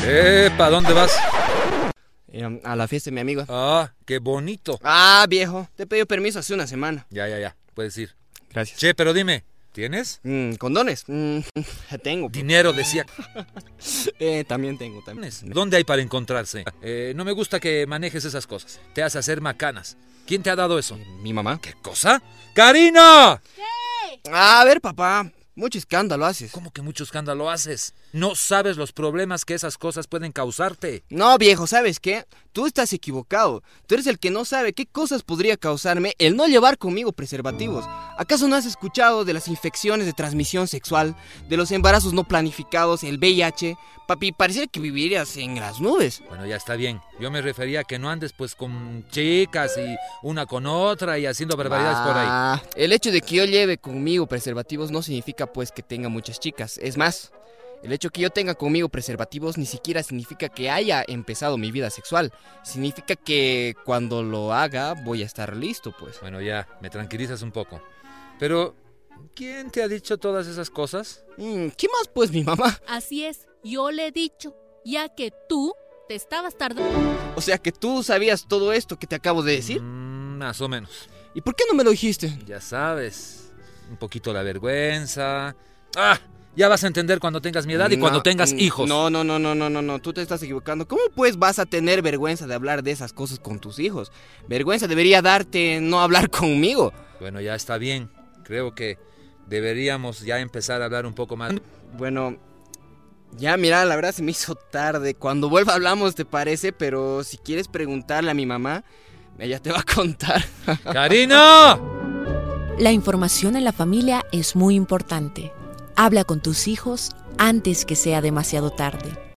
¿Para dónde vas? A la fiesta de mi amigo. Ah, qué bonito. Ah, viejo, te pedí permiso hace una semana. Ya, puedes ir. Gracias. Che, pero dime, ¿tienes? ¿Condones? Tengo. Dinero, decía. También tengo. ¿Dónde hay para encontrarse? No me gusta que manejes esas cosas. Te hace hacer macanas. ¿Quién te ha dado eso? Mi mamá. ¿Qué cosa? ¡Karina! A ver, papá, mucho escándalo haces. ¿Cómo que mucho escándalo haces? No sabes los problemas que esas cosas pueden causarte. No, viejo, ¿sabes qué? Tú estás equivocado. Tú eres el que no sabe qué cosas podría causarme el no llevar conmigo preservativos. ¿Acaso no has escuchado de las infecciones de transmisión sexual, de los embarazos no planificados, el VIH? Papi, pareciera que vivirías en las nubes. Bueno, ya está bien. Yo me refería a que no andes pues con chicas y una con otra y haciendo barbaridades por ahí. El hecho de que yo lleve conmigo preservativos no significa pues que tenga muchas chicas. Es más, el hecho que yo tenga conmigo preservativos ni siquiera significa que haya empezado mi vida sexual. Significa que cuando lo haga voy a estar listo, pues. Bueno, ya, me tranquilizas un poco. Pero, ¿quién te ha dicho todas esas cosas? ¿Qué más, pues, mi mamá? Así es, yo le he dicho, ya que tú te estabas tardando. O sea que tú sabías todo esto que te acabo de decir. Más o menos. ¿Y por qué no me lo dijiste? Ya sabes, un poquito la vergüenza. Ya vas a entender cuando tengas mi edad y cuando tengas hijos. No, tú te estás equivocando. ¿Cómo pues vas a tener vergüenza de hablar de esas cosas con tus hijos? Vergüenza debería darte no hablar conmigo. Bueno, ya está bien. Creo que deberíamos ya empezar a hablar un poco más. Bueno, ya mira, la verdad se me hizo tarde. Cuando vuelva hablamos, ¿te parece? Pero si quieres preguntarle a mi mamá, ella te va a contar. ¡Karina! La información en la familia es muy importante. Habla con tus hijos antes que sea demasiado tarde.